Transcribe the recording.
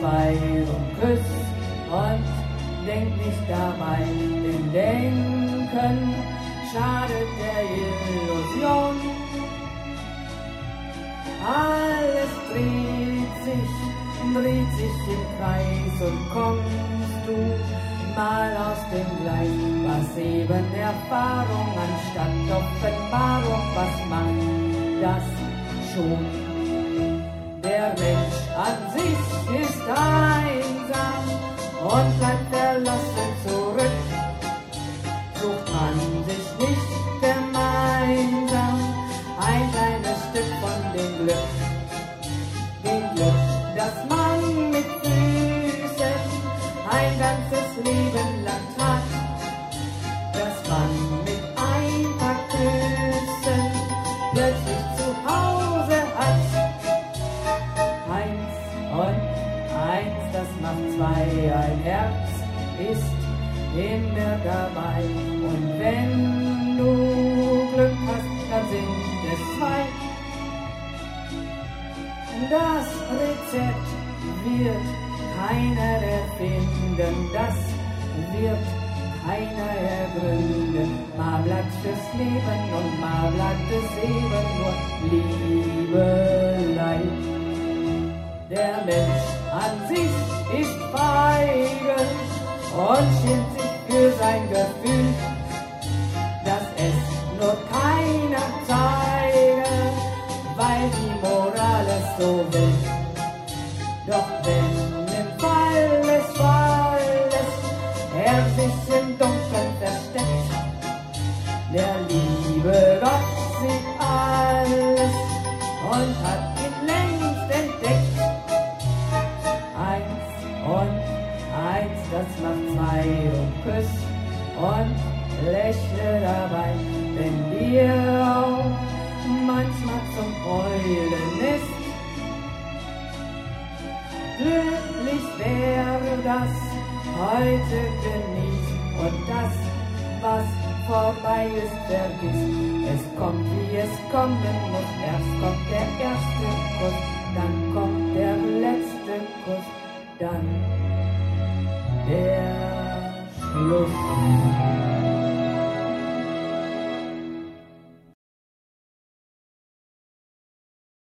zwei und küss und denk nicht dabei, denn Denken schadet der Illusion. Alles dreht sich im Kreis und kommst du mal aus dem Gleis, was eben Erfahrung anstatt Offenbarung, was macht das schon? Der Mensch an sich ist einsam und bleibt verlassen zurück. Sucht man sich nicht gemeinsam ein kleines Stück von dem Glück, das man mit Füßen ein ganzes Leben lang hat, das man mit ein paar Küssen plötzlich zu Hause hat. Eins und eins, das macht zwei, ein Herz ist immer dabei. Und wenn du Glück hast, dann sind es zwei. Das Rezept wird keiner erfinden, das wird keiner ergründen. Mal bleibt fürs Leben und mal bleibt es eben nur Liebelei. Der Mensch an sich ist feige und schämt sich für sein Gefühl, dass es nur keiner zeige, weil die Moral es so will. Doch wenn im Fall des Falles er sich im Dunkeln versteckt, der liebe Gott sieht alles und hat ihn längst entdeckt. Eins und eins, das macht zwei und küss und lächle dabei, wenn dir auch manchmal zum Heulen ist. Glücklich wäre das heute genießen und das, was vorbei ist, vergiss. Es kommt, wie es kommen muss, erst kommt der erste Kuss.